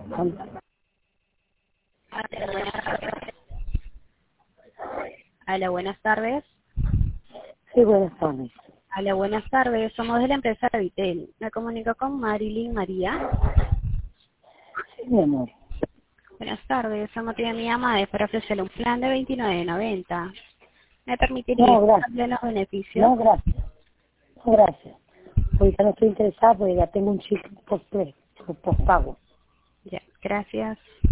Hola, buenas tardes. Sí, buenas tardes. Hola, buenas tardes. Somos de la empresa Vitel. Me comunico con Marilyn María. Sí, mi amor. Buenas tardes. El motivo de mi llamada es para ofrecerle un plan de $29.90. ¿Me permitiría No, gracias. darle los beneficios? No, gracias. No, gracias. Ahorita no estoy interesada porque ya tengo un chip postpago. Ya, gracias.